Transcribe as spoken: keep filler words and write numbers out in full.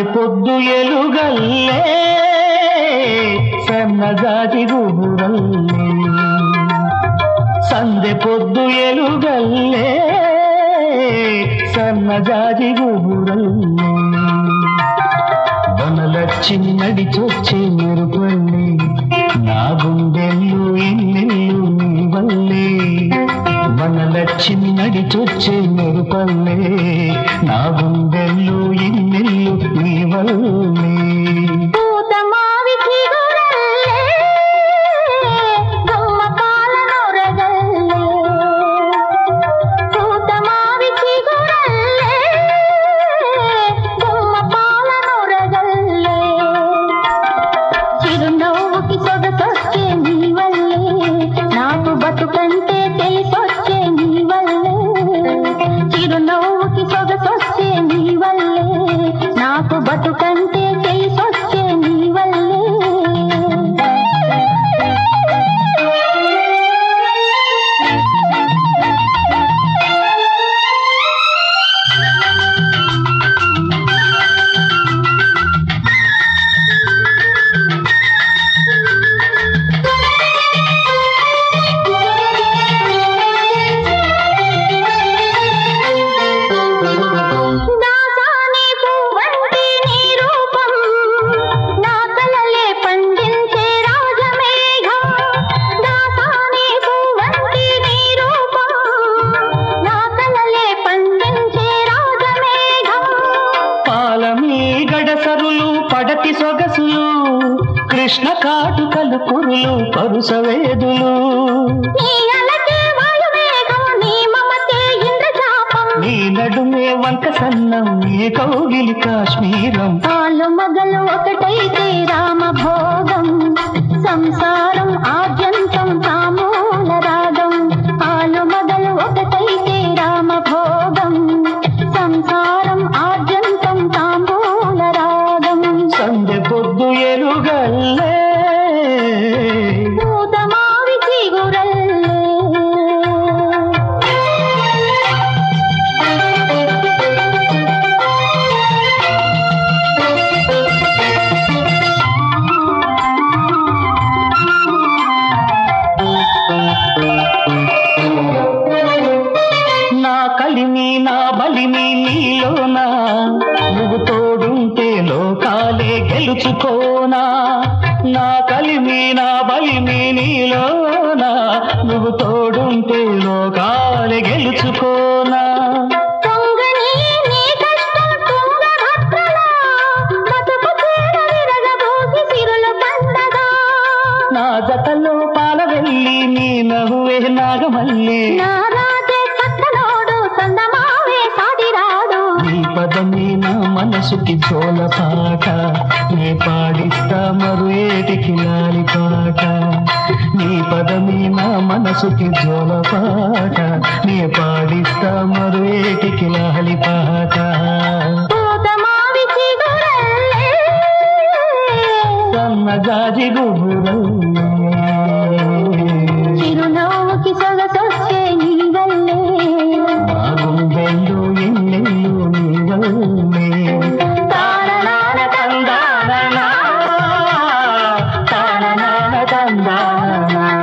సందె పొద్దు ఎలుగల్లే సన్నజాజి గుబురల్లే సందె పొద్దు ఎలుగల్లే సన్నజాజి గుబురల్లే వనలచ్చి నడిచొచ్చే మెరుపల్లే నా గుండెల్లో ఎన్నెల్లు నీ వల్లే వనలచ్చి నడిచొచ్చే మెరుపల్లే నా గుండెల్లో ఎన్నెల్లు నీ వల్లే బతుకంటే తెలిసొచ్చే నీ వల్లే చిరునవ్వుకి సొగసొచ్చే నీ వల్లే నాకు బతుకంటే తెలిసొచ్చే నీ వల్లే గడసరులు పడతి సొగసులు కృష్ణ కాటుకలు కురులు పరుసవేదులు నీ నడుమే వంక సన్నం నీ కౌగిలి కాశ్మీరం పాలు మగలు ఒకటైతే రామ భోగం సంసారం ఆద్యంతం తామూల రాగం పాలు మగలు ఒకటైతే రామ భోగం సంసారం ఆద్యంతం తాంబూల రాగం సందె పొద్దు ఎలుగల్లే పూతమావి చిగురల్లే నా కలిమి నా బలిమి నీలోనా నువ్వు తోడుంటే లోకాలే గెలుచుకోనా నా కలిమి నా బలిమి నీలోనా నువ్వు తోడుంటే లోకాలే గెలుచుకోనా నా జతలో పాల వెళ్ళి నీ నవ్వే నాగమల్లి నీ పదమే నా మనసుకి జోల పాట నే పాడిస్తా మరు ఏటికి లాలి పాట నీ పదమే నా మనసుకి జోల పాట నే పాడిస్తా మరు ఏటికి లాలి పాట సన్నజాజి గుబురల్లే చిరునవ్వుకి సొగసొచ్చే నీ వల్లే నా గుండెల్లో ఎన్నెల్లు నీ వల్లే తాననాన తందాన తాననాన తందాన